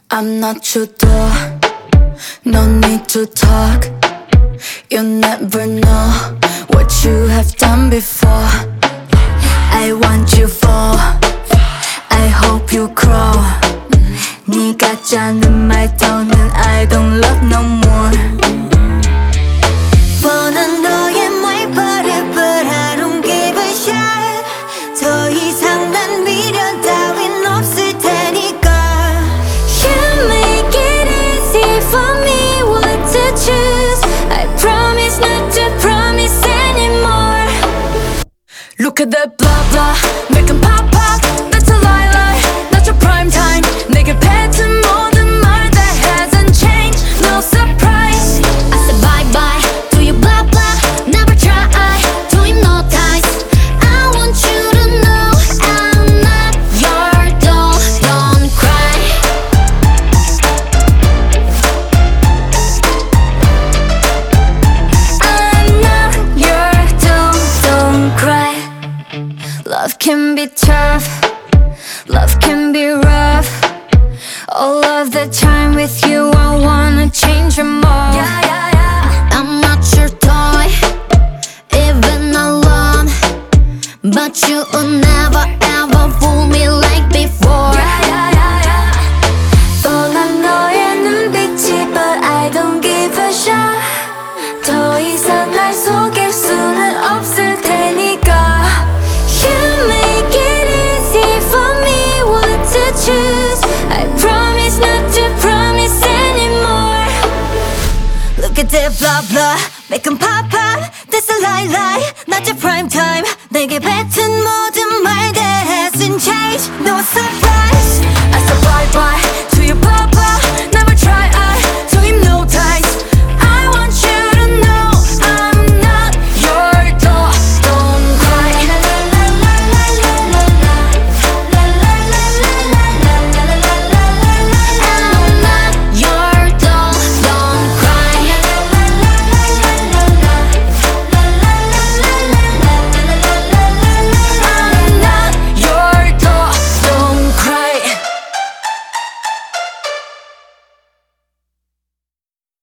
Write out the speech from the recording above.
I'm not your door, no need to talk. You never know what you have done before. I want you for, I hope you crawl. 네가 짜는 말 더는 I don't love no more. 뻔한 너의 말 but I don't give a shit. 더 이상 난 미련 따윈 없을 테니까. You make it easy for me what to choose. I promise not to promise anymore. Look at that blah blah, make 'em pop pop. That's a lie lie, not your prime time. 내게 뱉은 모든 말 that hasn't changed, no surprise. I said bye bye to you blah blah, never try to hypnotize. I want you to know I'm not your doll, don't cry. I'm not your doll, don't cry. Love can be tough, love can be rough. All of the time with you I wanna change your more. I'm not your toy, even alone, but you will never ever fool me like before. 떠난 너의 눈빛이 but I don't give a shit. 더 이상 날 속일 수는 없을 테니까. You make it easy for me what to choose. I promise not to promise anymore. Look at that blah blah, make 'em pop pop. That's a lie lie, not your prime time. 내게 뱉은 모든 말 that hasn't changed, no surprise.